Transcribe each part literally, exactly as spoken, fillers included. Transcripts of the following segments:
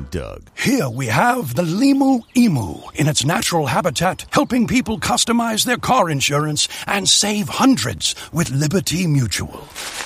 Doug. Here we have the Limu Emu in its natural habitat, helping people customize their car insurance and save hundreds with Liberty Mutual.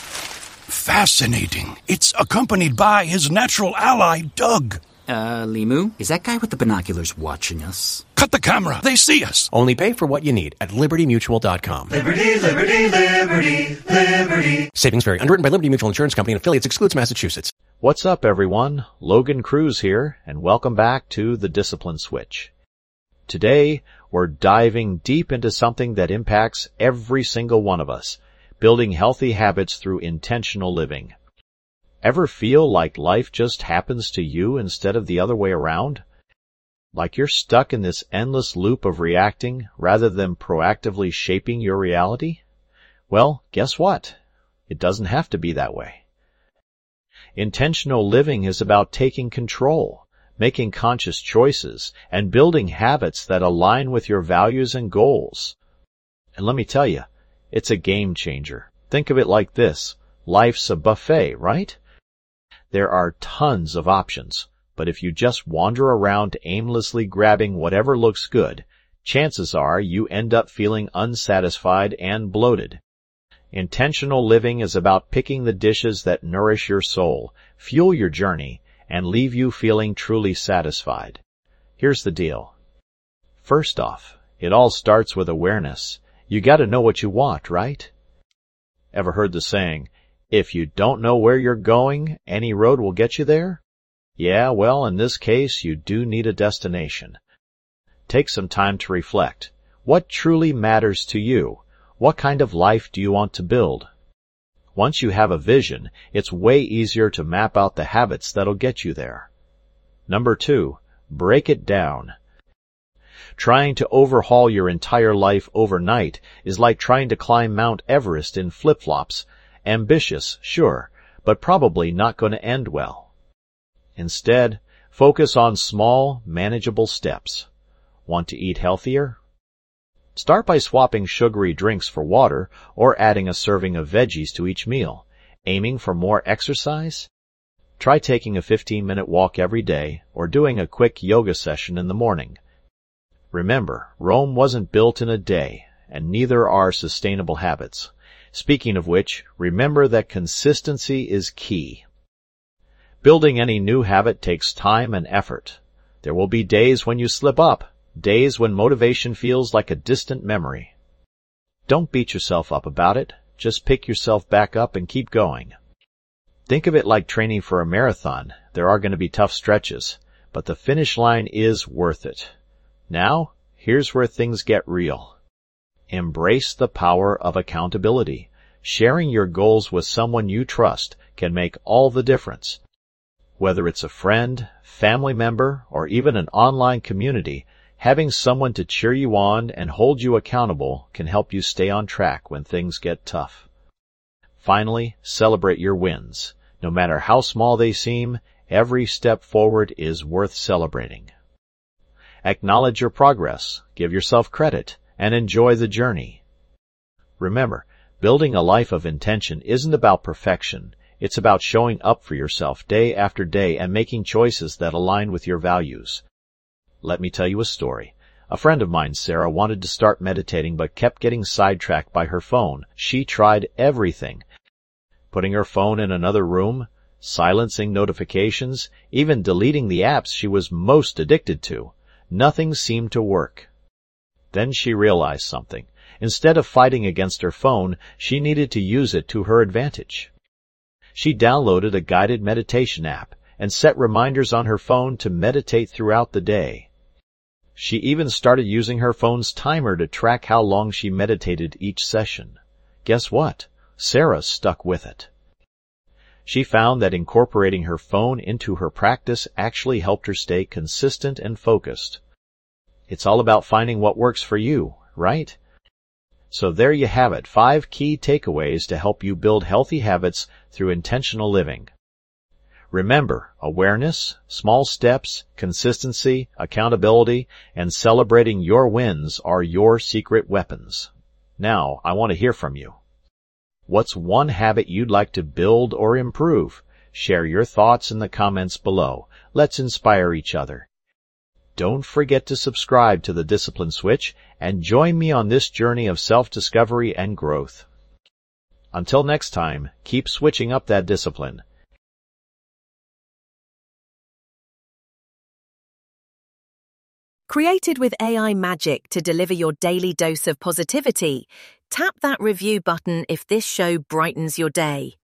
Fascinating. It's accompanied by his natural ally, Doug. Uh, Limu, is that guy with the binoculars watching us? Cut the camera. They see us. Only pay for what you need at liberty mutual dot com. Liberty, liberty, liberty, liberty. Savings vary. Underwritten by Liberty Mutual Insurance Company and affiliates. Excludes Massachusetts. What's up, everyone? Logan Cruz here, and welcome back to The Discipline Switch. Today, we're diving deep into something that impacts every single one of us, building healthy habits through intentional living. Ever feel like life just happens to you instead of the other way around? Like you're stuck in this endless loop of reacting rather than proactively shaping your reality? Well, guess what? It doesn't have to be that way. Intentional living is about taking control, making conscious choices, and building habits that align with your values and goals. And let me tell you, it's a game changer. Think of it like this. Life's a buffet, right? There are tons of options, but if you just wander around aimlessly grabbing whatever looks good, chances are you end up feeling unsatisfied and bloated. Intentional living is about picking the dishes that nourish your soul, fuel your journey, and leave you feeling truly satisfied. Here's the deal. First off, it all starts with awareness. You gotta know what you want, right? Ever heard the saying, if you don't know where you're going, any road will get you there? Yeah, well, in this case, you do need a destination. Take some time to reflect. What truly matters to you? What kind of life do you want to build? Once you have a vision, it's way easier to map out the habits that'll get you there. Number two, break it down. Trying to overhaul your entire life overnight is like trying to climb Mount Everest in flip-flops. Ambitious, sure, but probably not going to end well. Instead, focus on small, manageable steps. Want to eat healthier? Start by swapping sugary drinks for water or adding a serving of veggies to each meal. Aiming for more exercise? Try taking a fifteen-minute walk every day or doing a quick yoga session in the morning. Remember, Rome wasn't built in a day, and neither are sustainable habits. Speaking of which, remember that consistency is key. Building any new habit takes time and effort. There will be days when you slip up, days when motivation feels like a distant memory. Don't beat yourself up about it. Just pick yourself back up and keep going. Think of it like training for a marathon. There are going to be tough stretches, but the finish line is worth it. Now, here's where things get real. Embrace the power of accountability. Sharing your goals with someone you trust can make all the difference. Whether it's a friend, family member, or even an online community, having someone to cheer you on and hold you accountable can help you stay on track when things get tough. Finally, celebrate your wins. No matter how small they seem, every step forward is worth celebrating. Acknowledge your progress, give yourself credit, and enjoy the journey. Remember, building a life of intention isn't about perfection. It's about showing up for yourself day after day and making choices that align with your values. Let me tell you a story. A friend of mine, Sarah, wanted to start meditating but kept getting sidetracked by her phone. She tried everything. Putting her phone in another room, silencing notifications, even deleting the apps she was most addicted to. Nothing seemed to work. Then she realized something. Instead of fighting against her phone, she needed to use it to her advantage. She downloaded a guided meditation app and set reminders on her phone to meditate throughout the day. She even started using her phone's timer to track how long she meditated each session. Guess what? Sarah stuck with it. She found that incorporating her phone into her practice actually helped her stay consistent and focused. It's all about finding what works for you, right? So there you have it, five key takeaways to help you build healthy habits through intentional living. Remember, awareness, small steps, consistency, accountability, and celebrating your wins are your secret weapons. Now, I want to hear from you. What's one habit you'd like to build or improve? Share your thoughts in the comments below. Let's inspire each other. Don't forget to subscribe to the Discipline Switch and join me on this journey of self-discovery and growth. Until next time, keep switching up that discipline. Created with A I magic to deliver your daily dose of positivity, tap that review button if this show brightens your day.